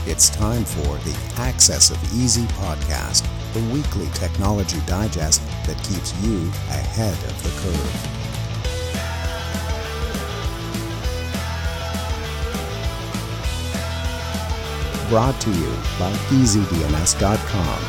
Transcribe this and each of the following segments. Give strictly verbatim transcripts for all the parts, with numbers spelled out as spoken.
It's time for the Access of Easy podcast, the weekly technology digest that keeps you ahead of the curve. Brought to you by easy D N S dot com.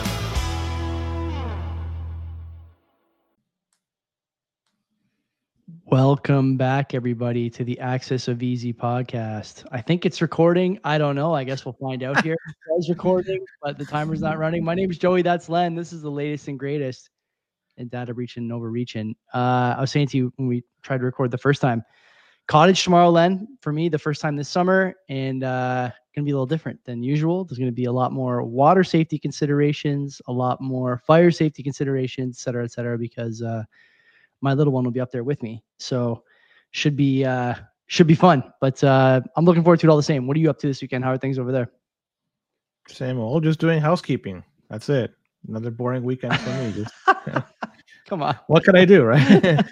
Welcome back, everybody, to the Access of Easy podcast. I think it's recording. I don't know. I guess we'll find out here. It's recording, but the timer's not running. My name is Joey. That's Len. This is the latest and greatest in data breach and overreaching. Uh, I was saying to you when we tried to record the first time, cottage tomorrow, Len, for me, the first time this summer, and uh, going to be a little different than usual. There's going to be a lot more water safety considerations, a lot more fire safety considerations, et cetera, et cetera, because uh, my little one will be up there with me. So should be uh, should be fun. But uh, I'm looking forward to it all the same. What are you up to this weekend? How are things over there? Same old, just doing housekeeping. That's it. Another boring weekend for me. Just, yeah. Come on. What can I do, right?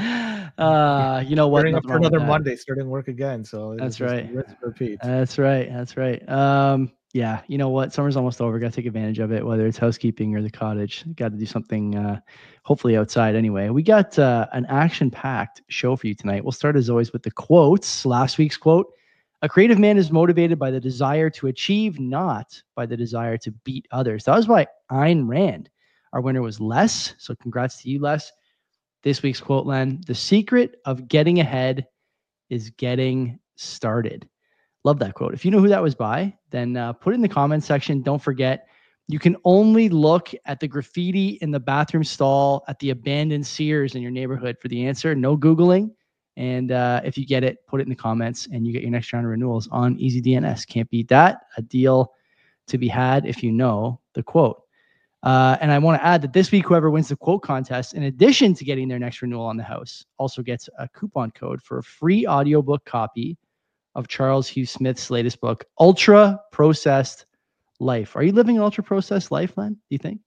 uh, you know what? Starting up for another Monday, starting work again. So that's right. Repeat. That's right. That's right. Um, yeah, you know what? Summer's almost over. Got to take advantage of it, whether it's housekeeping or the cottage. Got to do something, uh, hopefully outside anyway. We got uh, an action-packed show for you tonight. We'll start as always with the quotes. Last week's quote: "A creative man is motivated by the desire to achieve, not by the desire to beat others." That was by Ayn Rand. Our winner was Les. So congrats to you, Les. This week's quote, Len: "The secret of getting ahead is getting started." Love that quote. If you know who that was by, then uh, put it in the comments section. Don't forget, you can only look at the graffiti in the bathroom stall at the abandoned Sears in your neighborhood for the answer. No Googling. And uh, if you get it, put it in the comments and you get your next round of renewals on Easy D N S. Can't beat that. A deal to be had if you know the quote. Uh, and I want to add that this week, whoever wins the quote contest, in addition to getting their next renewal on the house, also gets a coupon code for a free audiobook copy of Charles Hugh Smith's latest book, Ultra Processed Life. Are you living an ultra processed life, Len? Do you think?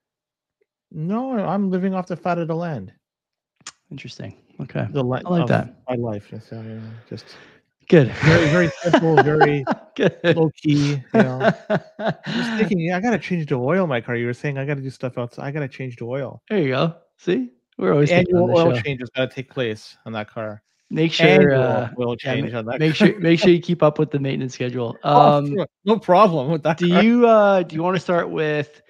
No, I'm living off the fat of the land. Interesting. Okay. The la- I like that. My life. Just, uh, just good. Very, very simple, very low key. You know, just thinking, yeah, I got to change the oil in my car. You were saying I got to do stuff outside. I got to change the oil. There you go. See, we're always the annual oil show. change has got to take place on that car. Make sure uh, oil change yeah, on that make car. sure make sure you keep up with the maintenance schedule. Um, oh, no problem with that. Do car. you uh, do you want to start with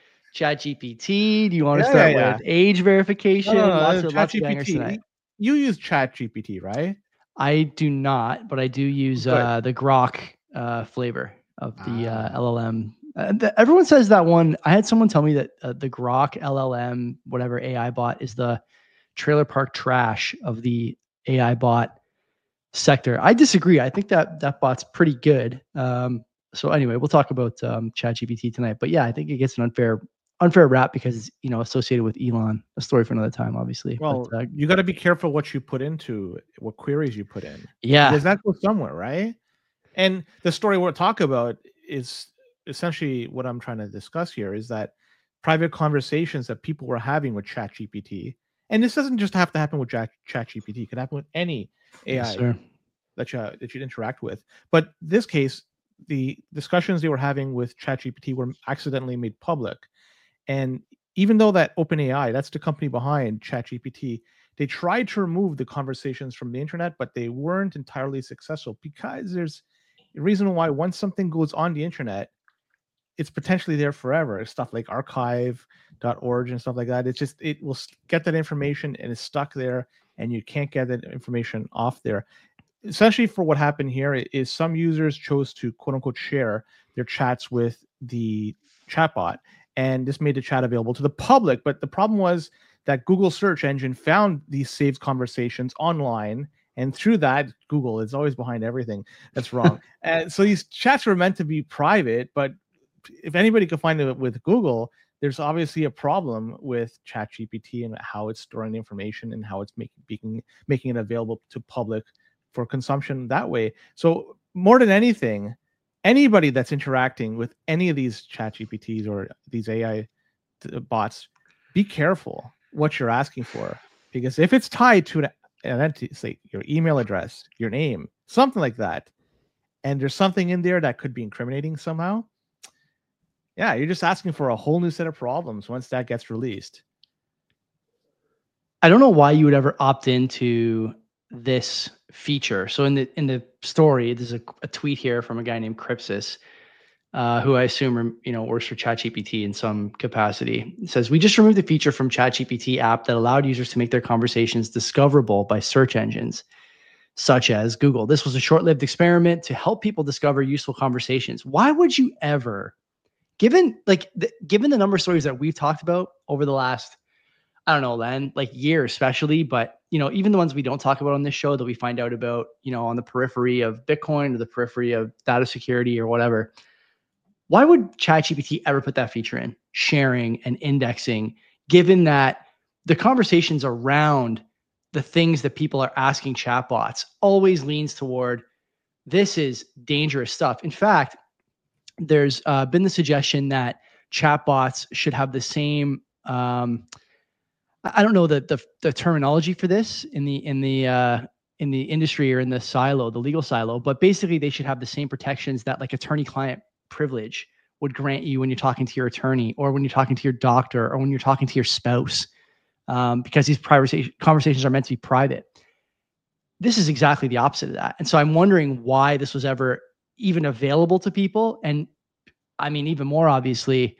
ChatGPT? Do you want to Yeah, start yeah, yeah. with age verification? No, no, no, lots uh, of lots of bangers tonight. You use ChatGPT, right? I do not, but I do use uh, the Grok uh, flavor of the Ah. uh, L L M. Uh, the, everyone says that one. I had someone tell me that uh, the Grok L L M, whatever A I bot, is the trailer park trash of the A I bot sector. I disagree. I think that that bot's pretty good. Um, so anyway, we'll talk about um, ChatGPT tonight. But yeah, I think it gets an unfair unfair rap because it's, you know, associated with Elon. A story for another time, obviously. Well, but, uh, you got to be careful what you put into what queries you put in. yeah, because that goes somewhere, right? And the story we're talking about is essentially what I'm trying to discuss here is that private conversations that people were having with ChatGPT, and this doesn't just have to happen with Chat ChatGPT; it can happen with any A I yes, sir. that you that you interact with. But this case, the discussions they were having with ChatGPT were accidentally made public. And even though that OpenAI, that's the company behind ChatGPT, they tried to remove the conversations from the internet, but they weren't entirely successful because there's a reason why once something goes on the internet, it's potentially there forever. Stuff like archive dot org and stuff like that. It's just, it will get that information and it's stuck there and you can't get that information off there. Essentially for what happened here is some users chose to quote unquote share their chats with the chatbot. And this made the chat available to the public. But the problem was that Google search engine found these saved conversations online. And through that, Google is always behind everything that's wrong. And so these chats were meant to be private. But if anybody could find it with Google, there's obviously a problem with ChatGPT and how it's storing the information and how it's making, making, making it available to public for consumption that way. So more than anything, anybody that's interacting with any of these ChatGPTs or these A I bots, be careful what you're asking for, because if it's tied to an identity, say your email address, your name, something like that, and there's something in there that could be incriminating somehow, Yeah, you're just asking for a whole new set of problems once that gets released. I don't know why you would ever opt into this feature. So in the in the story, there's a, a tweet here from a guy named Crypsis, uh, who I assume you know works for ChatGPT in some capacity. It says, we just removed the feature from ChatGPT app that allowed users to make their conversations discoverable by search engines such as Google. This was a short-lived experiment to help people discover useful conversations. Why would you ever, given like the, given the number of stories that we've talked about over the last, I don't know, Len, like year especially, but you know, even the ones we don't talk about on this show that we find out about, you know, on the periphery of Bitcoin or the periphery of data security or whatever. Why would ChatGPT ever put that feature in, sharing and indexing, given that the conversations around the things that people are asking chatbots always leans toward this is dangerous stuff. In fact, there's uh, been the suggestion that chatbots should have the same um, I don't know the, the the terminology for this in the in the uh, in the industry or in the silo, the legal silo, but basically they should have the same protections that like attorney-client privilege would grant you when you're talking to your attorney or when you're talking to your doctor or when you're talking to your spouse, um, because these privacy conversations are meant to be private. This is exactly the opposite of that, and so I'm wondering why this was ever even available to people, and I mean even more obviously,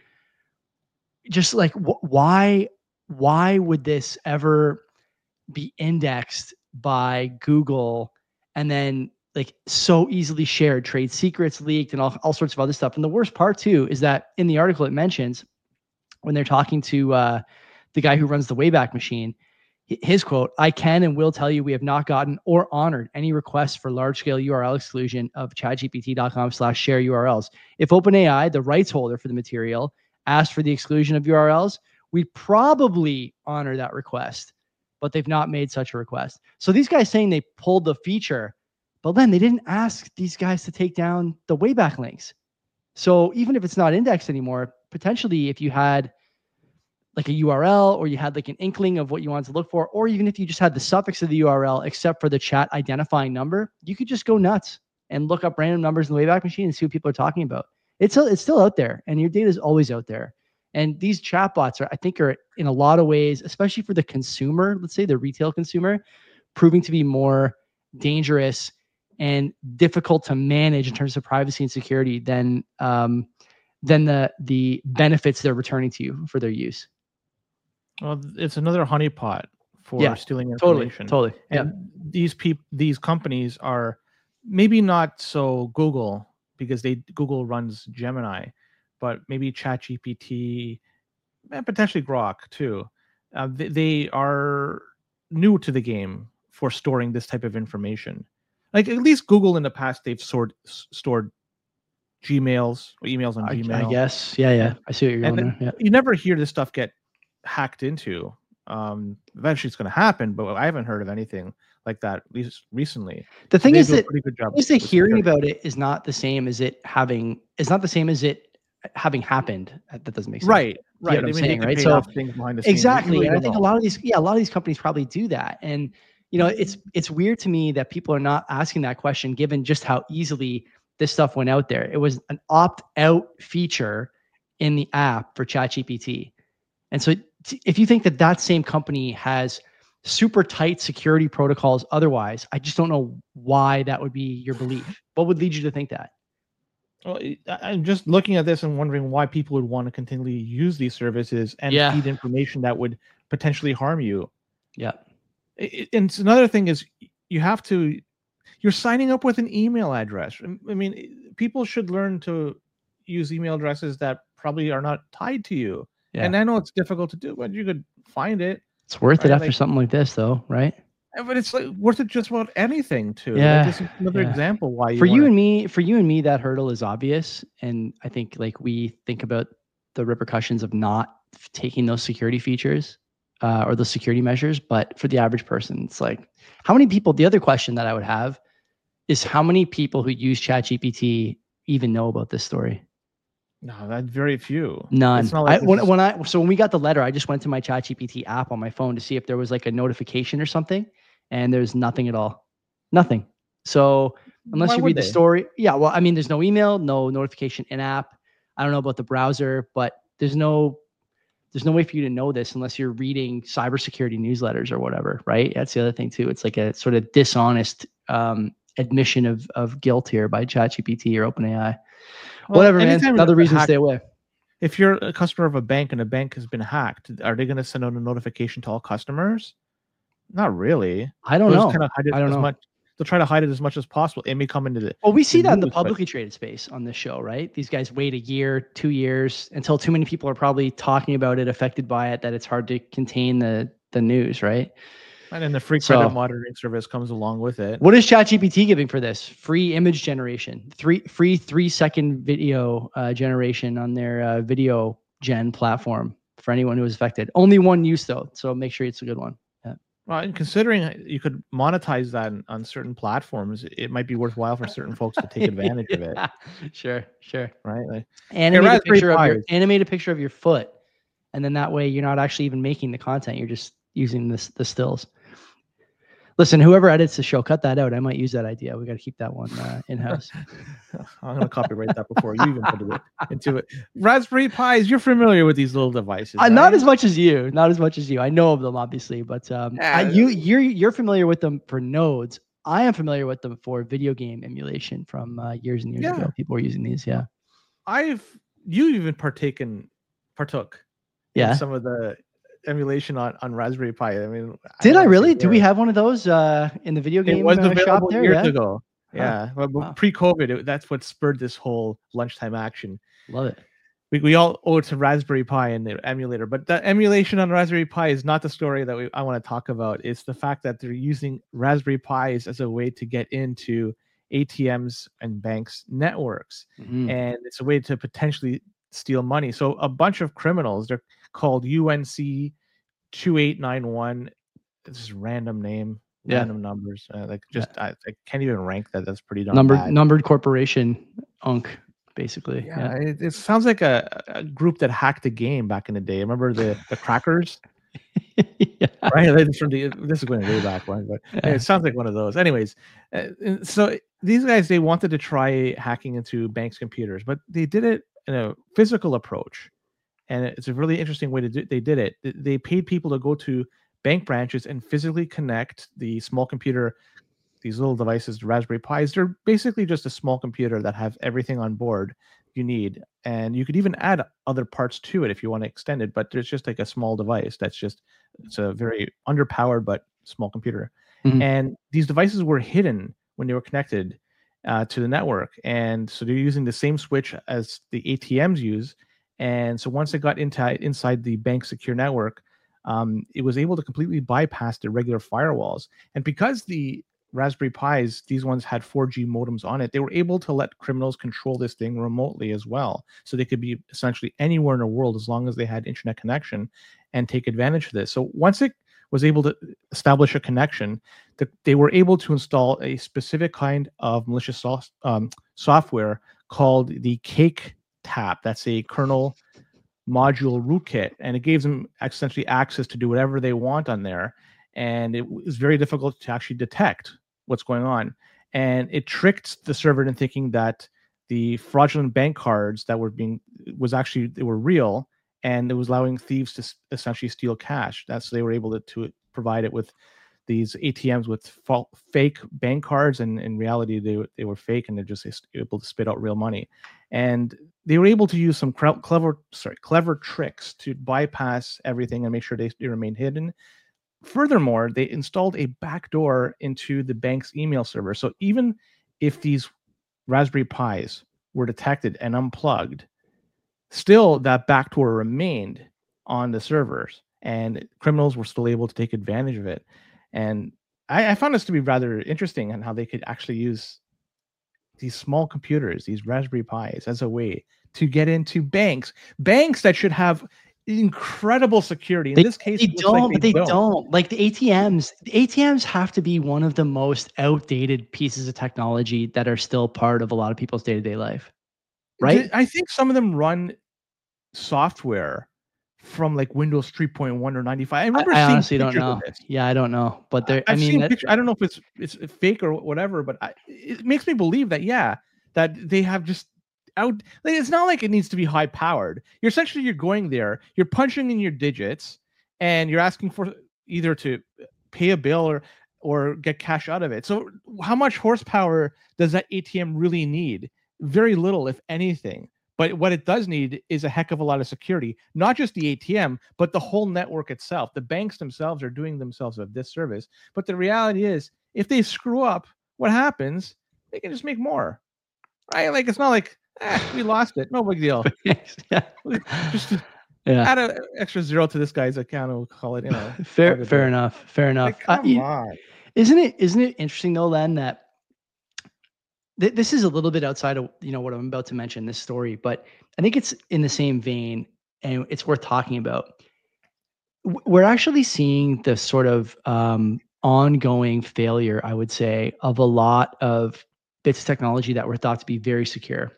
just like wh- why why would this ever be indexed by Google and then like so easily shared, trade secrets leaked and all, all sorts of other stuff. And the worst part too is that in the article it mentions when they're talking to uh, the guy who runs the Wayback Machine, his quote, I can and will tell you we have not gotten or honored any requests for large-scale U R L exclusion of chatgpt.com slash share U R Ls. If OpenAI, the rights holder for the material, asked for the exclusion of U R Ls, we'd probably honor that request, but they've not made such a request. So these guys saying they pulled the feature, but then they didn't ask these guys to take down the Wayback links. So even if it's not indexed anymore, potentially if you had like a U R L or you had like an inkling of what you wanted to look for, or even if you just had the suffix of the U R L except for the chat identifying number, you could just go nuts and look up random numbers in the Wayback Machine and see what people are talking about. It's it's still out there, and your data is always out there. And these chatbots are, I think, are in a lot of ways, especially for the consumer, let's say the retail consumer, proving to be more dangerous and difficult to manage in terms of privacy and security than um, than the the benefits they're returning to you for their use. Well, it's another honeypot for Yeah, stealing totally, information. totally. And Yeah. these people, these companies are maybe not so Google because they Google runs Gemini, but maybe ChatGPT and potentially Grok too. Uh, they, they are new to the game for storing this type of information. Like at least Google in the past, they've stored stored Gmails or emails on I, Gmail. I guess. Yeah, yeah. And, I see what you're and going there. Yeah. you never hear this stuff get hacked into. Um, eventually, it's going to happen, but I haven't heard of anything like that at least recently. The So thing they is do a that pretty good job is the with hearing security. about it is not the same as it having is not the same as it having happened. That that doesn't make sense. Right, You right. get what I I'm mean, they saying, can right? pay So off things behind the scenes. You exactly, really and I don't think a know. lot of these, yeah, a lot of these companies probably do that. And you know, it's it's weird to me that people are not asking that question, given just how easily this stuff went out there. It was an opt-out feature in the app for ChatGPT, and so t- if you think that that same company has super tight security protocols otherwise, I just don't know why that would be your belief. What would lead you to think that? Well, I- I'm just looking at this and wondering why people would want to continually use these services and Yeah. feed information that would potentially harm you. Yeah. I- I- And it's another thing is you have to, you're signing up with an email address. I mean, people should learn to use email addresses that probably are not tied to you. Yeah. And I know it's difficult to do, but you could find it. It's worth it Right, after like- something like this, though, right? But it's like worth it just about anything too. Yeah, Like this is another yeah. example why you For you wanna- and me, for you and me, that hurdle is obvious, and I think like we think about the repercussions of not taking those security features uh, or those security measures. But for the average person, it's like how many people? The other question that I would have is how many people who use ChatGPT even know about this story? No, that very few. None. It's not like I, this when, is- when I so when we got the letter, I just went to my ChatGPT app on my phone to see if there was like a notification or something, and there's nothing at all. Nothing. So unless Why you would read the they? story, yeah. Well, I mean, there's no email, no notification in app. I don't know about the browser, but there's no there's no way for you to know this unless you're reading cybersecurity newsletters or whatever, right? That's the other thing too. It's like a sort of dishonest um, admission of of guilt here by ChatGPT or OpenAI. Well, Whatever, man. anytime Another there's a reason to hack- stay away. If you're a customer of a bank and a bank has been hacked, are they going to send out a notification to all customers? Not really. I don't They'll know. just kind of hide it I don't as know. much. They'll try to hide it as much as possible. It may come into the. Well, we see that in the news, but- publicly traded space on this show, right? These guys wait a year, two years until too many people are probably talking about it, affected by it, that it's hard to contain the the news, right? And then the free So- credit monitoring service comes along with it. What is ChatGPT giving for this? Free image generation, three free three second video uh, generation on their uh, video gen platform for anyone who is affected. Only one use though, so make sure it's a good one. Well, and considering you could monetize that on, on certain platforms, it might be worthwhile for certain folks to take advantage of it, Yeah, sure, sure. right? Like, Animate a Raspberry picture of your Pis. animate a picture of your foot, and then that way you're not actually even making the content. You're just using this the stills. Listen, whoever edits the show, cut that out. I might use that idea. We got to keep that one uh, in house. I'm going to copyright that before you even put it into it. Raspberry Pis, you're familiar with these little devices. Uh, not right? as much as you, not as much as you. I know of them obviously, but um, I, Yeah. you you're you're familiar with them for nodes. I am familiar with them for video game emulation from uh, years and years Yeah. ago. People were using these. Yeah, I've you even partaken partook yeah. in some of the emulation on, on Raspberry Pi. I mean, Did don't I wanna really? say Do we where. have one of those uh, in the video It game was uh, shop available there? years Yeah, ago. Yeah, but, but Wow. pre-COVID, it, that's what spurred this whole lunchtime action. love it. We, we all owe it to Raspberry Pi and the emulator, but the emulation on Raspberry Pi is not the story that we, I want to talk about. It's the fact that they're using Raspberry Pis as a way to get into A T Ms and banks' networks, Mhm. and it's a way to potentially steal money. So a bunch of criminals, they're called U N C two eight nine one. This is random name, Yeah. random numbers. Uh, like just I, I can't even rank that. That's pretty darn Numbered bad. numbered corporation, Unk, basically. Yeah, Yeah. It, it sounds like a, a group that hacked a game back in the day. Remember the the crackers, Yeah. right? Like from the, this is going way back when, but Yeah. it sounds like one of those. Anyways, uh, and so these guys, they wanted to try hacking into banks' computers, but they did it in a physical approach, and it's a really interesting way to do. They did it. They- They paid people to go to bank branches and physically connect the small computer, these little devices, the Raspberry Pis. They're basically just a small computer that have everything on board you need, and you could even add other parts to it if you want to extend it. But there's just like a small device that's just it's a very underpowered but small computer. Mhm. And these devices were hidden when they were connected uh, to the network, and so they're using the same switch as the A T Ms use. And so once it got into inside the bank secure network, um, it was able to completely bypass the regular firewalls. And because the Raspberry Pis, these ones had four G modems on it, they were able to let criminals control this thing remotely as well. So they could be essentially anywhere in the world as long as they had internet connection and take advantage of this. So once it was able to establish a connection, that they were able to install a specific kind of malicious so- um, software called the Cake Tap. That's a kernel module rootkit, and it gives them essentially access to do whatever they want on there. And it was very difficult to actually detect what's going on. And it tricked the server into thinking that the fraudulent bank cards that were being was actually they were real, and it was allowing thieves to s- essentially steal cash. That's they were able to, to provide it with these A T Ms with fa- fake bank cards, and in reality they they were fake, and they're just able to spit out real money. And they were able to use some cre- clever sorry clever tricks to bypass everything and make sure they, they remain hidden. Furthermore, they installed a backdoor into the bank's email server. So even if these Raspberry Pis were detected and unplugged, still that backdoor remained on the servers, and criminals were still able to take advantage of it. And I, I found this to be rather interesting on how they could actually use these small computers, these Raspberry Pis, as a way to get into banks, banks that should have incredible security. In They, this case, they it looks don't, like but they don't. Like the A T Ms, the A T Ms have to be one of the most outdated pieces of technology that are still part of a lot of people's day-to-day life. Right? I think some of them run software from like Windows three point one or ninety-five. I remember I, I seeing honestly don't pictures of know. this. Yeah, I don't know. But there, I I've mean, seen that, pictures. I don't know if it's it's fake or whatever, but I, it makes me believe that yeah, that they have just out. Like, it's not like it needs to be high powered. You're essentially you're going there, you're punching in your digits, and you're asking for either to pay a bill or or get cash out of it. So how much horsepower does that A T M really need? Very little, if anything. But what it does need is a heck of a lot of security, not just the A T M, but the whole network itself. The banks themselves are doing themselves a disservice. But the reality is, if they screw up, what happens? They can just make more, right? Like, it's not like, eh, we lost it. No big deal. yeah. Just yeah. add an extra zero to this guy's account. We'll call it, you know. fair, fair enough. Fair enough. Like, come uh, on. Isn't it, isn't it interesting though, then, that th- this is a little bit outside of, you know, what I'm about to mention, this story, but I think it's in the same vein and it's worth talking about. W- We're actually seeing the sort of um, ongoing failure, I would say, of a lot of bits of technology that were thought to be very secure.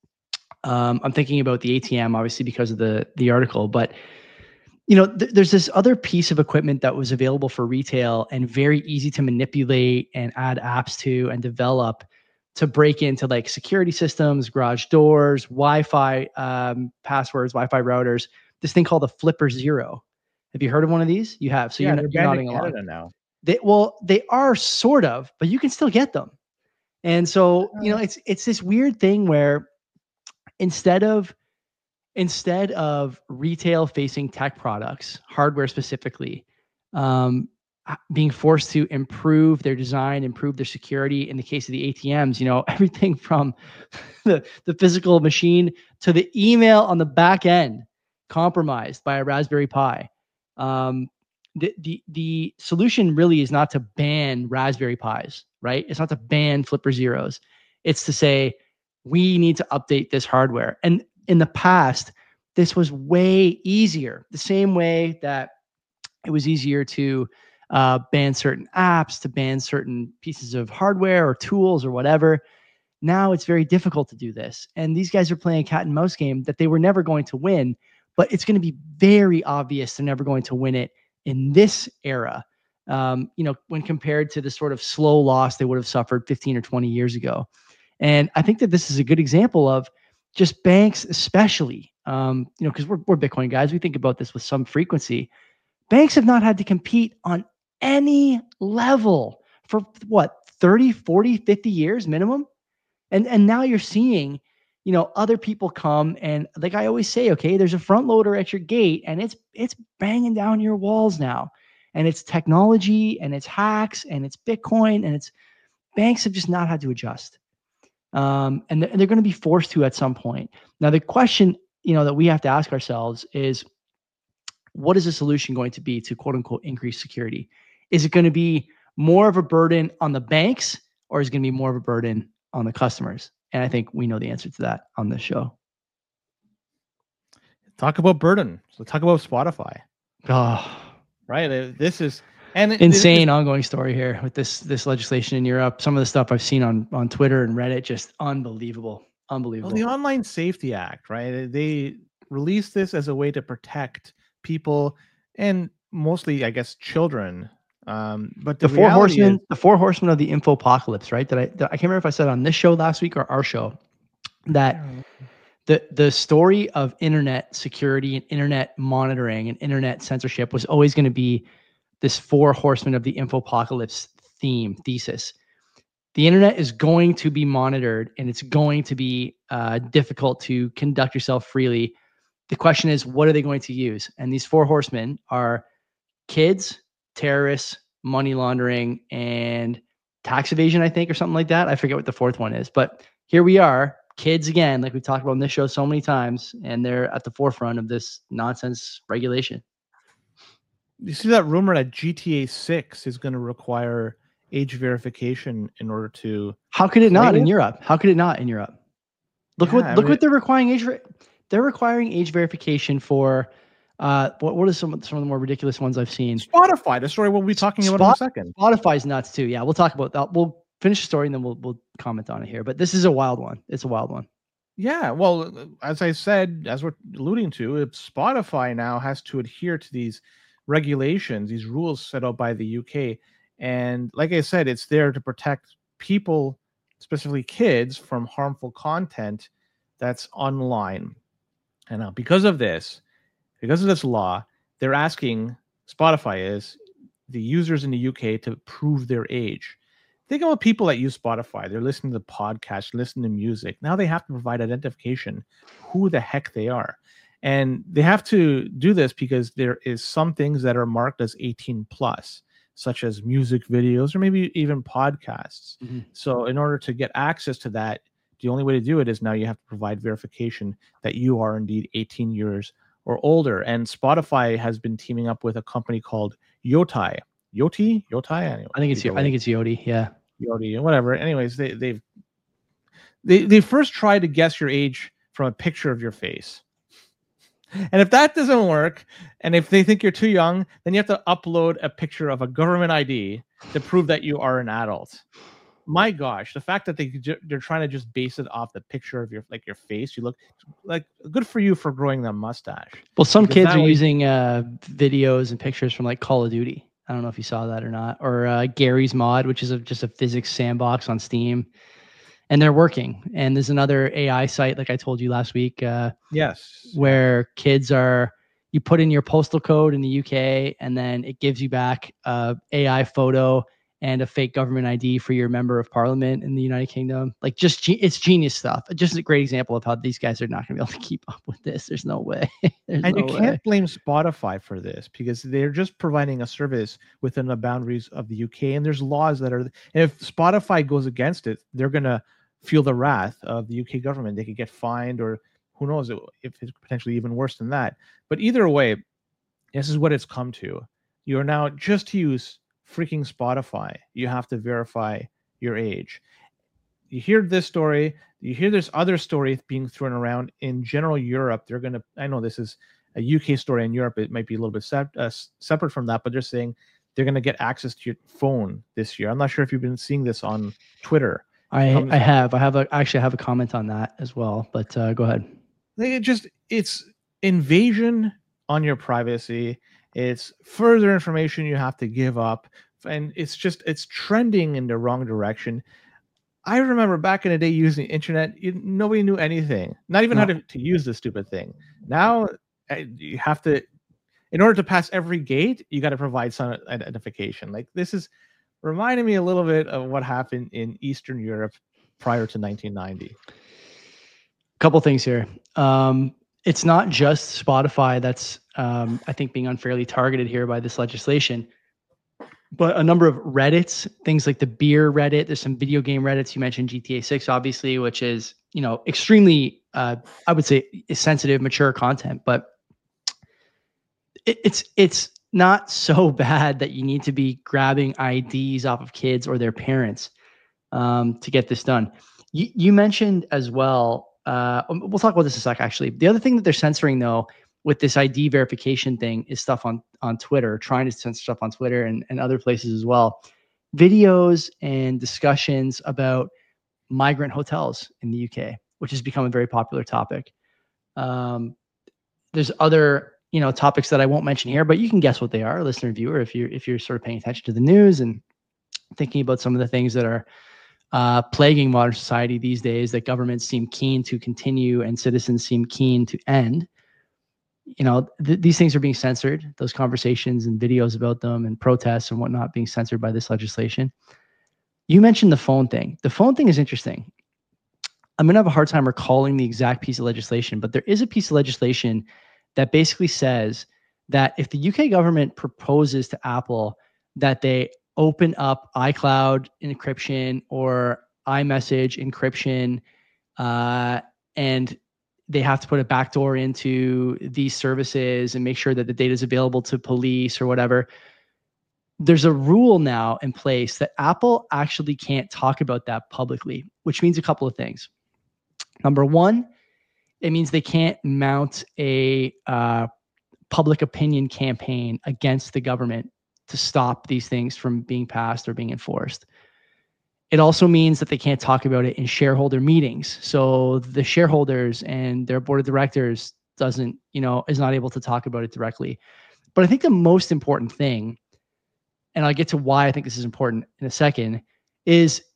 Um, I'm thinking about the A T M, obviously, because of the the article, but you know, th- there's this other piece of equipment that was available for retail and very easy to manipulate and add apps to and develop to break into, like, security systems, garage doors, Wi-Fi um, passwords, Wi-Fi routers. This thing called a Flipper Zero. Have you heard of one of these? You have. So Yeah, you're, they're not, you're banned in nodding along. Canada now. They, well, they are sort of, but you can still get them. And so, you know, it's it's this weird thing where instead of instead of retail facing tech products, hardware specifically, um, h- being forced to improve their design, improve their security. In the case of the A T Ms, you know, everything from the, the physical machine to the email on the back end compromised by a Raspberry Pi. Um, the, the, the solution really is not to ban Raspberry Pis, right? It's not to ban Flipper Zeros. It's to say, we need to update this hardware. And in the past, this was way easier. The same way that it was easier to uh, ban certain apps, to ban certain pieces of hardware or tools or whatever. Now it's very difficult to do this. And these guys are playing a cat and mouse game that they were never going to win, but it's going to be very obvious they're never going to win it in this era. Um, you know, when compared to the sort of slow loss they would have suffered fifteen or twenty years ago. And I think that this is a good example of just banks, especially, um, you know, because we're, we're Bitcoin guys. We think about this with some frequency. Banks have not had to compete on any level for what, thirty, forty, fifty years minimum. And, and now you're seeing, you know, other people come and, like I always say, okay, there's a front loader at your gate and it's, it's banging down your walls now. And it's technology and it's hacks and it's Bitcoin and it's banks have just not had to adjust. Um, and, th- and they're going to be forced to at some point. Now, the question, you know, that we have to ask ourselves is, what is the solution going to be to, quote unquote, increase security? Is it going to be more of a burden on the banks, or is it going to be more of a burden on the customers? And I think we know the answer to that on this show. Talk about burden. So talk about Spotify. Oh, right. Uh, This is and it- insane this- ongoing story here with this this legislation in Europe. Some of the stuff I've seen on on Twitter and Reddit, just unbelievable, Well, unbelievable. the Online Safety Act, right? They released this as a way to protect people and mostly, I guess, children. Um, but the, the four reality horsemen, is, the four horsemen of the infopocalypse, right? That I, that I can't remember if I said on this show last week or our show that the the story of internet security and internet monitoring and internet censorship was always going to be this four horsemen of the infopocalypse theme thesis. The internet is going to be monitored and it's going to be uh, difficult to conduct yourself freely. The question is, what are they going to use? And these four horsemen are kids, terrorists, money laundering, and tax evasion, I think, or something like that. I forget what the fourth one is. But here we are, kids again, like we talked about on this show so many times, and they're at the forefront of this nonsense regulation. you see that rumor that G T A six is going to require age verification in order to. How could it not play in it? Europe? How could it not in Europe? Look Yeah, what I look mean- what they're requiring age. Ver- they're requiring age verification for. Uh, what what are some some of the more ridiculous ones I've seen? Spotify, the story we'll be talking about in a Spot- second. Spotify's nuts too. Yeah, we'll talk about that. We'll finish the story and then we'll we'll comment on it here. But this is a wild one. It's a wild one. Yeah, well, as I said, as we're alluding to, if Spotify now has to adhere to these regulations, these rules set out by the U K. And like I said, it's there to protect people, specifically kids, from harmful content. that's online. And now because of this, because of this law, they're asking, Spotify is, the users in the U K to prove their age. Think about people that use Spotify. They're listening to podcasts, listening to music. Now they have to provide identification, who the heck they are. And they have to do this because there is some things that are marked as eighteen plus, such as music videos or maybe even podcasts. Mm-hmm. So in order to get access to that, the only way to do it is now you have to provide verification that you are indeed eighteen years or older. And Spotify has been teaming up with a company called Yoti. Yoti? Yoti? Anyway, I think it's I think it's Yoti, yeah. Yoti, whatever. Anyways, they they've they they first try to guess your age from a picture of your face. And if that doesn't work, and if they think you're too young, then you have to upload a picture of a government I D to prove that you are an adult. My gosh, the fact that they they're trying to just base it off the picture of your like your face, you look like, good for you for growing that mustache. Well, some because kids are way, using uh, videos and pictures from like Call of Duty. I don't know if you saw that or not, or uh, Gary's Mod, which is a, just a physics sandbox on Steam. And they're working. And there's another A I site, like I told you last week. Uh, yes. Where kids are, you put in your postal code in the U K, and then it gives you back a A I photo and a fake government I D for your member of parliament in the United Kingdom. Like, just ge- it's genius stuff. Just a great example of how these guys are not going to be able to keep up with this. There's no way. There's and no you can't way. blame Spotify for this because they're just providing a service within the boundaries of the U K. And there's laws that are, and if Spotify goes against it, they're going to feel the wrath of the U K government. They could get fined, or who knows if it's potentially even worse than that. But either way, this is what it's come to. You are now, just to use freaking Spotify, you have to verify your age. You hear this story, you hear this other story being thrown around in general Europe. They're going to, I know this is a U K story in Europe. It might be a little bit sep- uh, separate from that, but they're saying they're going to get access to your phone this year. I'm not sure if you've been seeing this on Twitter. I, I have, I have a, actually I have a comment on that as well, but uh, go ahead. It just, it's invasion on your privacy. It's further information you have to give up. And it's just, it's trending in the wrong direction. I remember back in the day using the internet, you, nobody knew anything, not even no. how to, to use this stupid thing. Now you have to, in order to pass every gate, you got to provide some identification. Like, this is reminding me a little bit of what happened in Eastern Europe prior to nineteen ninety. A couple things here. Um, it's not just Spotify that's, um, I think, being unfairly targeted here by this legislation, but a number of Reddits, things like the beer Reddit. There's some video game Reddits. You mentioned G T A six, obviously, which is, you know, extremely, uh, I would say, sensitive, mature content. But it, it's it's not so bad that you need to be grabbing I Ds off of kids or their parents um, to get this done. You, you mentioned as well. Uh, we'll talk about this in a sec. Actually, the other thing that they're censoring, though, with this I D verification thing is stuff on, on Twitter, trying to censor stuff on Twitter and, and other places as well. Videos and discussions about migrant hotels in the U K, which has become a very popular topic. Um, there's other, you know, topics that I won't mention here, but you can guess what they are, listener and viewer, if you're, if you're sort of paying attention to the news and thinking about some of the things that are uh, plaguing modern society these days that governments seem keen to continue and citizens seem keen to end. You know, th- these things are being censored, those conversations and videos about them and protests and whatnot being censored by this legislation. You mentioned the phone thing. The phone thing is interesting. I'm going to have a hard time recalling the exact piece of legislation, but there is a piece of legislation that basically says that if the U K government proposes to Apple that they open up iCloud encryption or iMessage encryption, uh, and they have to put a backdoor into these services and make sure that the data is available to police or whatever. There's a rule now in place that Apple actually can't talk about that publicly, which means a couple of things. Number one, it means they can't mount a uh, public opinion campaign against the government to stop these things from being passed or being enforced. It also means that they can't talk about it in shareholder meetings. So the shareholders and their board of directors doesn't, you know, is not able to talk about it directly. But I think the most important thing, and I'll get to why I think this is important in a second, is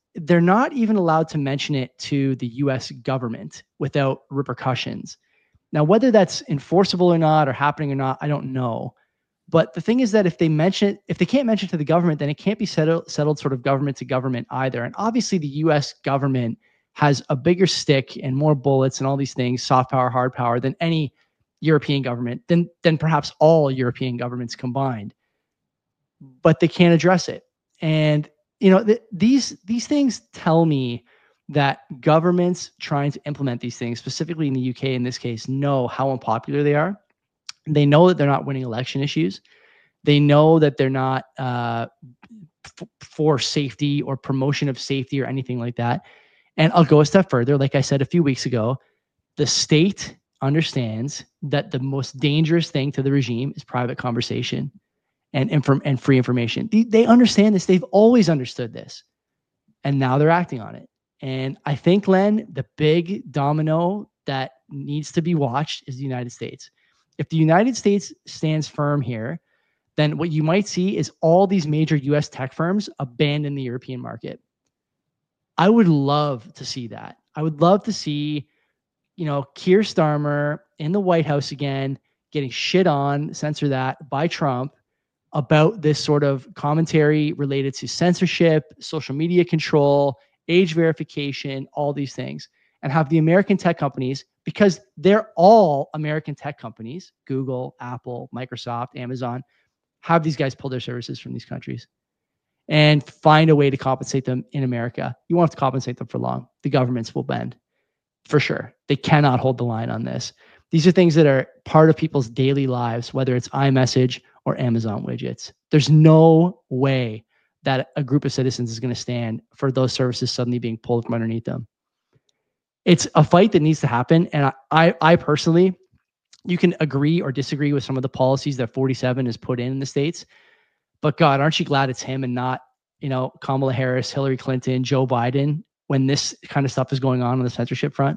they're not even allowed to mention it to the U S government without repercussions. Now, whether that's enforceable or not, or happening or not, I don't know. But the thing is that if they mention it, if they can't mention it to the government, then it can't be settled, settled sort of government to government either. And obviously the U S government has a bigger stick and more bullets and all these things, soft power, hard power, than any European government, than, than perhaps all European governments combined. But they can't address it. And, you know, th- these, these things tell me that governments trying to implement these things, specifically in the U K in this case, know how unpopular they are. They know that they're not winning election issues. They know that they're not uh, f- for safety or promotion of safety or anything like that. And I'll go a step further. Like I said a few weeks ago, the state understands that the most dangerous thing to the regime is private conversation and inform and free information. They, they understand this. They've always understood this. And now they're acting on it. And I think, Len, the big domino that needs to be watched is the United States. If the United States stands firm here, then what you might see is all these major U S tech firms abandon the European market. I would love to see that. I would love to see, you know, Keir Starmer in the White House again, getting shit on, censor that, by Trump about this sort of commentary related to censorship, social media control, age verification, all these things, and have the American tech companies, because they're all American tech companies, Google, Apple, Microsoft, Amazon, have these guys pull their services from these countries and find a way to compensate them in America. You won't have to compensate them for long. The governments will bend for sure. They cannot hold the line on this. These are things that are part of people's daily lives, whether it's iMessage or Amazon widgets. There's no way that a group of citizens is going to stand for those services suddenly being pulled from underneath them. It's a fight that needs to happen. And I, I, I personally, you can agree or disagree with some of the policies that forty-seven has put in in the States, but God, aren't you glad it's him and not, you know, Kamala Harris, Hillary Clinton, Joe Biden, when this kind of stuff is going on on the censorship front?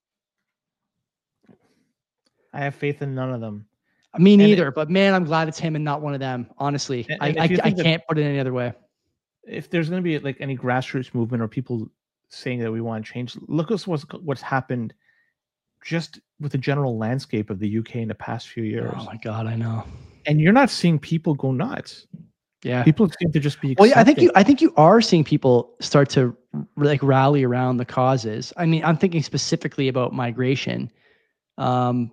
I have faith in none of them. Me neither, it, but man, I'm glad it's him and not one of them. Honestly, and, I, and I, I can't put it any other way. If there's going to be like any grassroots movement or people saying that we want to change, look at what's what's happened just with the general landscape of the U K in the past few years. Oh my God, I know. And you're not seeing people go nuts. Yeah, people seem to just be. Well, yeah, I think you. I think you are seeing people start to like rally around the causes. I mean, I'm thinking specifically about migration. Um,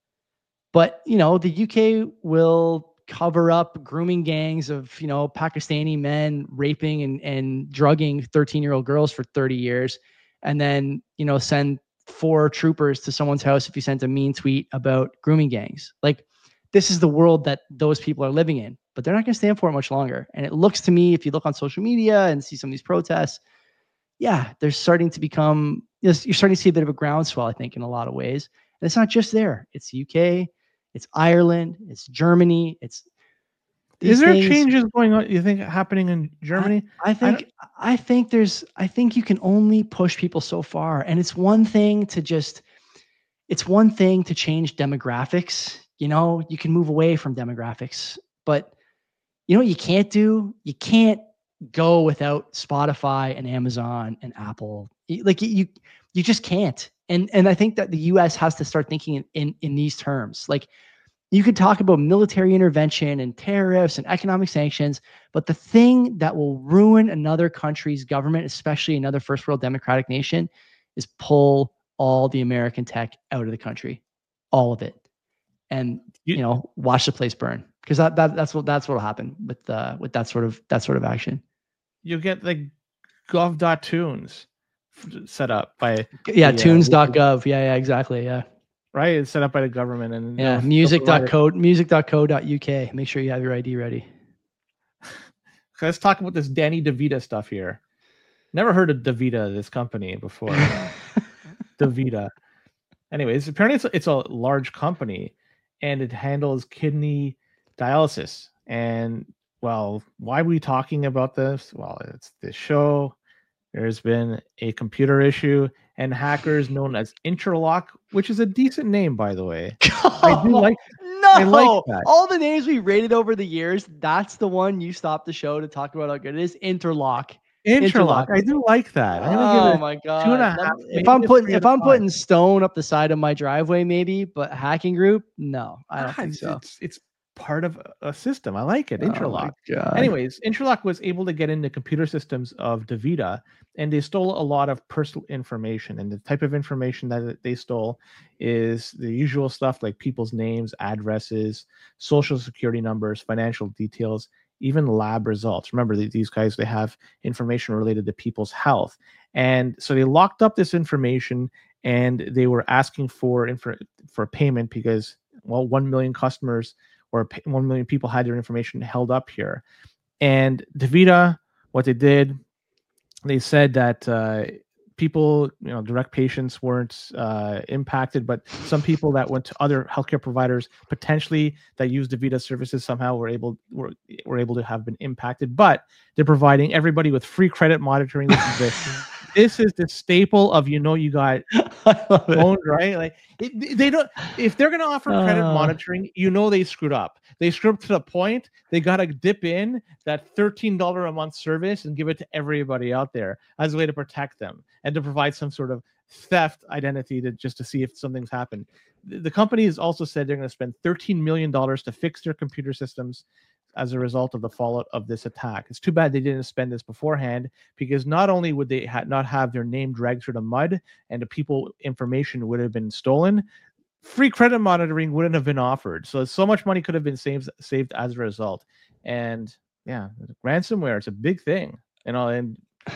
but you know, the U K will cover up grooming gangs of, you know, Pakistani men raping and and drugging thirteen-year-old girls for thirty years, and then, you know, send four troopers to someone's house if you sent a mean tweet about grooming gangs. Like, this is the world that those people are living in, but they're not going to stand for it much longer. And it looks to me, if you look on social media and see some of these protests, yeah, they're starting to become, you know, you're starting to see a bit of a groundswell, I think, in a lot of ways. And it's not just there. It's U K, it's Ireland, it's Germany. It's Is there things, changes going on, you think, happening in Germany? I, I think I, I think there's I think you can only push people so far. And it's one thing to just it's one thing to change demographics. You know, you can move away from demographics, but you know what you can't do? You can't go without Spotify and Amazon and Apple. Like you you just can't. And and I think that the U S has to start thinking in, in, in these terms. Like, you could talk about military intervention and tariffs and economic sanctions, but the thing that will ruin another country's government, especially another first world democratic nation, is pull all the American tech out of the country, all of it, and you, you know, watch the place burn. Because that, that that's what that's what will happen with uh, with that sort of that sort of action. You get like gov.tunes set up by yeah the, tunes dot gov. Uh, yeah, yeah, exactly. Yeah. Right, it's set up by the government, and yeah, music dot co music dot co dot U K. Make sure you have your I D ready. Let's talk about this Danny DeVita stuff here. Never heard of DeVita, this company, before. DeVita. Anyways, apparently it's, it's a large company, and it handles kidney dialysis. And well, why are we talking about this? Well, it's this show. There's been a computer issue, and hackers known as Interlock, which is a decent name, by the way. Oh, I do like no, I like that. All the names we rated over the years, that's the one you stopped the show to talk about how good it is. Interlock. Interlock. I do like that. I'm gonna give Oh it my a two and a god! half. If maybe I'm a putting three if out of I'm five. putting stone up the side of my driveway, maybe, but hacking group, no, I don't Ah, think it's, so. it's it's part of a- a system. I like it. Oh my Interlock. god! Anyways, Interlock was able to get into computer systems of DaVita, and they stole a lot of personal information. And the type of information that they stole is the usual stuff like people's names, addresses, social security numbers, financial details, even lab results. Remember, th- these guys, they have information related to people's health. And so they locked up this information, and they were asking for info for payment because, well, one million customers or p- one million people had their information held up here. And DaVita, what they did, they said that uh, people, you know, direct patients weren't uh, impacted, but some people that went to other healthcare providers potentially that used DaVita services somehow were able were, were able to have been impacted. But they're providing everybody with free credit monitoring. This is the this is the staple of, you know, you got I love it. owned, right? Like it, they don't. If they're going to offer credit Uh, monitoring, you know they screwed up. They screwed up to the point they got to dip in that thirteen dollar a month service and give it to everybody out there as a way to protect them and to provide some sort of theft identity to just to see if something's happened. The, the company has also said they're going to spend thirteen million dollars to fix their computer systems as a result of the fallout of this attack. It's too bad they didn't spend this beforehand, because not only would they ha- not have their name dragged through the mud and the people information would have been stolen, free credit monitoring wouldn't have been offered. So so much money could have been saved saved as a result. And yeah, ransomware, it's a big thing, you know. And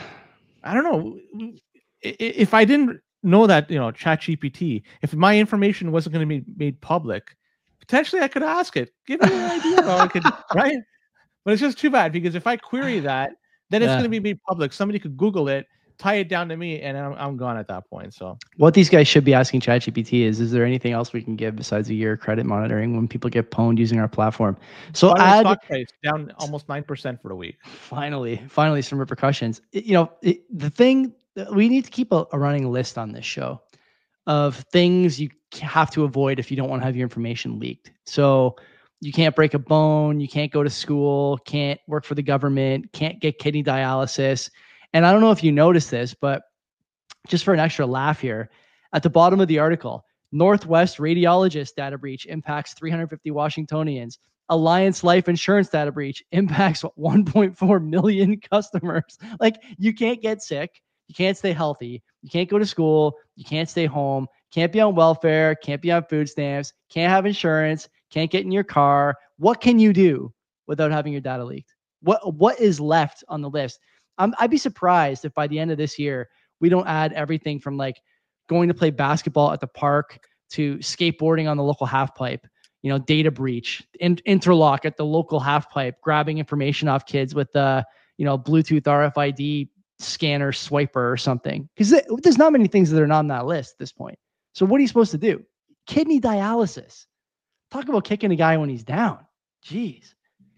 I don't know, if I didn't know that, you know, ChatGPT, if my information wasn't going to be made public, potentially I could ask it, give me an idea how I could, right? But it's just too bad, because if I query that, then it's Yeah. going to be made public. Somebody could Google it, tie it down to me, and I'm, I'm gone at that point. So What these guys should be asking ChatGPT is, is there anything else we can give besides a year of credit monitoring when people get pwned using our platform? So by the way, add stock price down almost nine percent for the week. finally, finally some repercussions. It- you know, it, the thing that we need to keep a, a running list on this show of things you have to avoid if you don't want to have your information leaked. So you can't break a bone, you can't go to school, can't work for the government, can't get kidney dialysis. And I don't know if you noticed this, but just for an extra laugh here, at the bottom of the article, Northwest radiologist data breach impacts three hundred fifty Washingtonians. Alliance Life Insurance data breach impacts one point four million customers. Like, you can't get sick, you can't stay healthy, you can't go to school, you can't stay home, can't be on welfare, can't be on food stamps, can't have insurance, can't get in your car. What can you do without having your data leaked? What what is left on the list? I'm, I'd be surprised if by the end of this year we don't add everything from like going to play basketball at the park to skateboarding on the local half pipe, you know, data breach, in, interlock at the local half pipe, grabbing information off kids with the, you know, Bluetooth R F I D scanner swiper or something. Because th- there's not many things that are not on that list at this point. So what are you supposed to do? Kidney dialysis. Talk about kicking a guy when he's down. Jeez.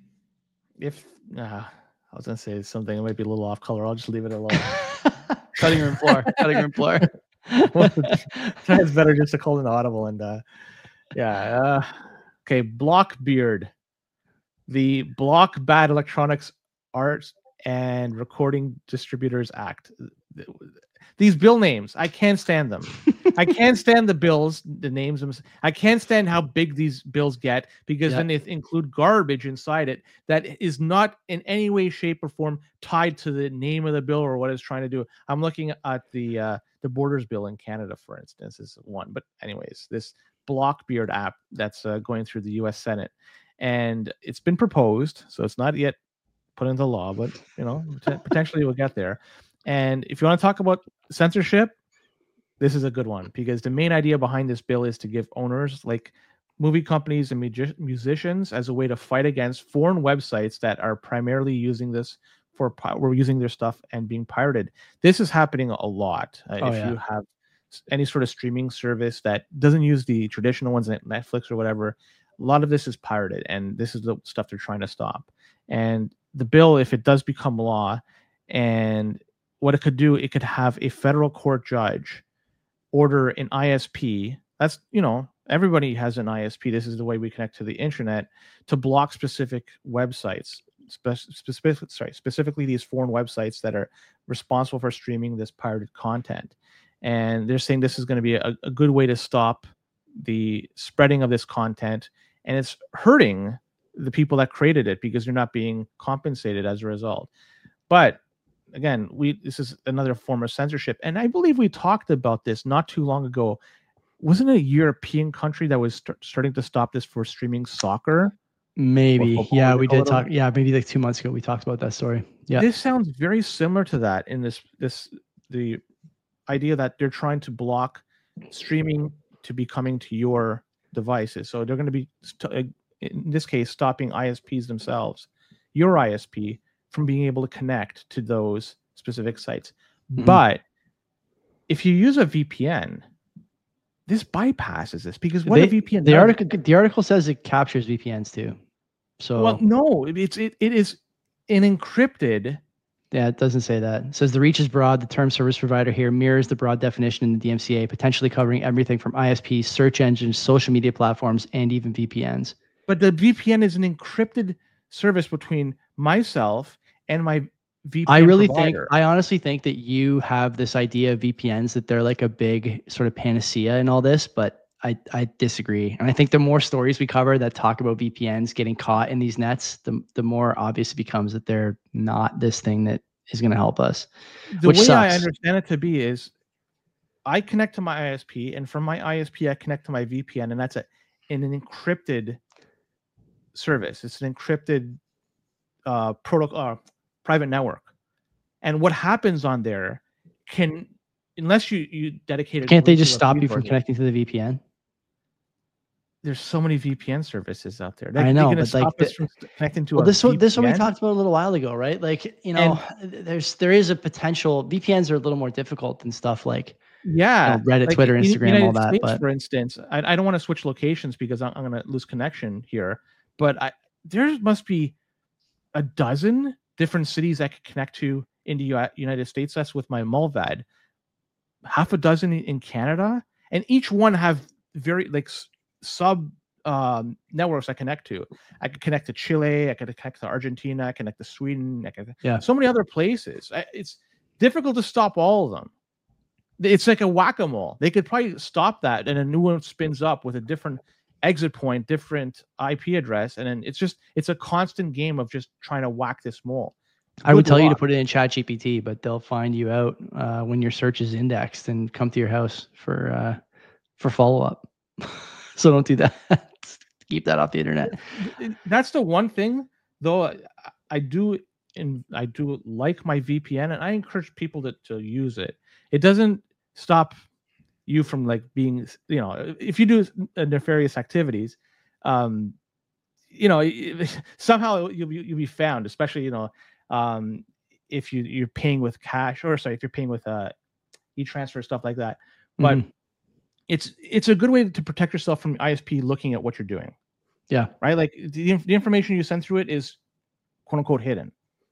If uh, I was gonna say something that might be a little off color, I'll just leave it alone. Cutting room floor. Cutting room floor. It's better just to call an audible. And uh, yeah, uh, okay. Blockbeard, the Block Bad Electronics Art and Recording Distributors Act. These bill names, I can't stand them. I can't stand the bills, the names. I can't stand how big these bills get, because Yep. then they include garbage inside it that is not in any way, shape, or form tied to the name of the bill or what it's trying to do. I'm looking at the uh, the Borders bill in Canada, for instance, is one. But anyways, this Blockbeard app that's uh, going through the U S Senate, and it's been proposed, so it's not yet put into law, but you know, potentially we'll get there. And if you want to talk about censorship, this is a good one, because the main idea behind this bill is to give owners like movie companies and mu- musicians as a way to fight against foreign websites that are primarily using this for we're using their stuff and being pirated. This is happening a lot. Uh, Oh, if yeah. you have any sort of streaming service that doesn't use the traditional ones like Netflix or whatever, a lot of this is pirated, and this is the stuff they're trying to stop. And the bill, if it does become law, and what it could do, it could have a federal court judge order an I S P. That's, you know, everybody has an I S P. This is the way we connect to the internet, to block specific websites. spe- specific, sorry, specifically these foreign websites that are responsible for streaming this pirated content. And they're saying this is going to be a, a good way to stop the spreading of this content. And it's hurting the people that created it because they're not being compensated as a result. But again, we this is another form of censorship. And I believe we talked about this not too long ago. Wasn't it a European country that was st- starting to stop this for streaming soccer? Maybe. Yeah, we did talk. Yeah, maybe like two months ago we talked about that story. Yeah. This sounds very similar to that in this this the idea that they're trying to block streaming to be coming to your devices. So they're going to be st- in this case stopping I S Ps themselves, your I S P, from being able to connect to those specific sites. Mm-hmm. But if you use a V P N, this bypasses this because what they, a V P N the does, article the article says it captures V P Ns too. So well, no, it's it, it is an encrypted. Yeah, it doesn't say that. It says the reach is broad. The term service provider here mirrors the broad definition in the D M C A, potentially covering everything from I S Ps, search engines, social media platforms, and even V P Ns. But the V P N is an encrypted service between myself and my V P N I really provider. think, I honestly think that you have this idea of V P Ns, that they're like a big sort of panacea in all this, but I, I disagree. And I think the more stories we cover that talk about V P Ns getting caught in these nets, the, the more obvious it becomes that they're not this thing that is going to help us. The which way sucks. I understand it to be is I connect to my I S P, and from my I S P, I connect to my V P N, and that's a, in an encrypted service. It's an encrypted uh, protocol, uh, private network. And what happens on there can, unless you, you dedicate it. Can't they just stop you from connecting to the V P N? There's so many V P N services out there. They, I know, but stop like us the, from connecting to well, a this V P N. One, this one we talked about a little while ago, right? Like, you know, and there's there is a potential. V P Ns are a little more difficult than stuff like yeah, you know, Reddit, like Twitter, Instagram, United all that. States, but for instance, I, I don't want to switch locations because I'm, I'm going to lose connection here. But I, there must be a dozen different cities I could connect to in the United States. That's with my Mulvad. Half a dozen in Canada, and each one have very like sub um, networks I connect to. I could connect to Chile. I could connect to Argentina. I connect to Sweden. I could, yeah, so many other places. I, it's difficult to stop all of them. It's like a whack-a-mole. They could probably stop that, and a new one spins up with a different exit point, different I P address, and then it's just it's a constant game of just trying to whack this mole. I would tell you to put it in ChatGPT, but they'll find you out uh, when your search is indexed and come to your house for uh, for follow up. So don't do that. Keep that off the internet. That's the one thing, though. I do, and I do like my V P N, and I encourage people to to use it. It doesn't stop you from like being, you know, if you do nefarious activities, um, you know, somehow you'll be, you'll be found, especially, you know, um, if you you're paying with cash, or sorry, if you're paying with uh, e-transfer, stuff like that. But mm-hmm. it's it's a good way to protect yourself from I S P looking at what you're doing. Yeah. Right. Like the, the information you send through it is quote unquote hidden.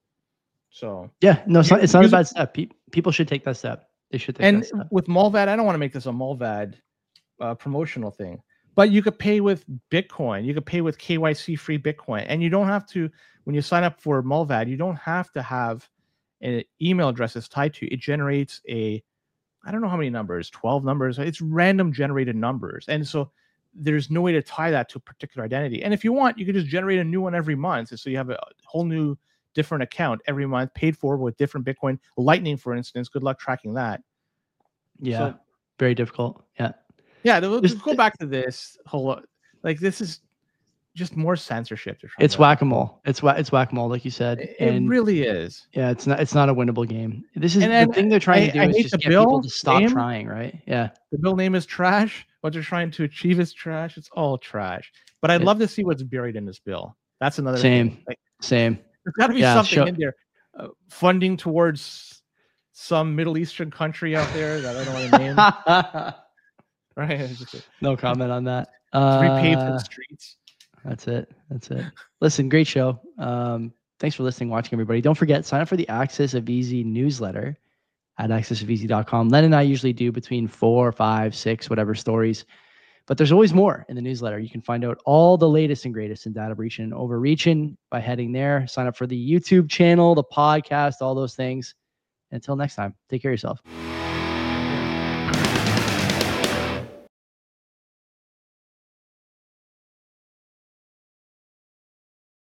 So yeah, no, it's not, it's not a bad step. People should take that step. They should take and that step. With Mulvad, I don't want to make this a Mulvad uh, promotional thing, but you could pay with Bitcoin. You could pay with K Y C free Bitcoin, and you don't have to. When you sign up for Mulvad, you don't have to have an email address that's tied to. It generates a, I don't know how many numbers, twelve numbers. It's random generated numbers, and so there's no way to tie that to a particular identity. And if you want, you could just generate a new one every month, and so you have a whole new different account every month, paid for with different Bitcoin. Lightning, for instance, good luck tracking that. Yeah, so, very difficult. Yeah, yeah. Let's go back to this whole, like, this is just more censorship. It's whack-a-mole. It's wha- it's whack-a-mole, like you said. It, and it really is. Yeah, it's not it's not a winnable game. This is and, the and thing they're trying I, to do I is just get people to stop name, trying, right? Yeah. The bill name is trash. What they're trying to achieve is trash. It's all trash. But I'd yeah. love to see what's buried in this bill. That's another same. thing. Like, same. There's got to be yeah, something show- in there. Uh, funding towards some Middle Eastern country out there that I don't want to name. Right. No comment on that. Uh, repave the uh, streets. That's it. That's it. Listen, great show. Um, thanks for listening, watching, everybody. Don't forget, sign up for the Axis of Easy newsletter at axis of easy dot com. Len and I usually do between four, five, six, whatever stories But there's always more in the newsletter. You can find out all the latest and greatest in data breaching and overreaching by heading there. Sign up for the YouTube channel, the podcast, all those things. Until next time, take care of yourself.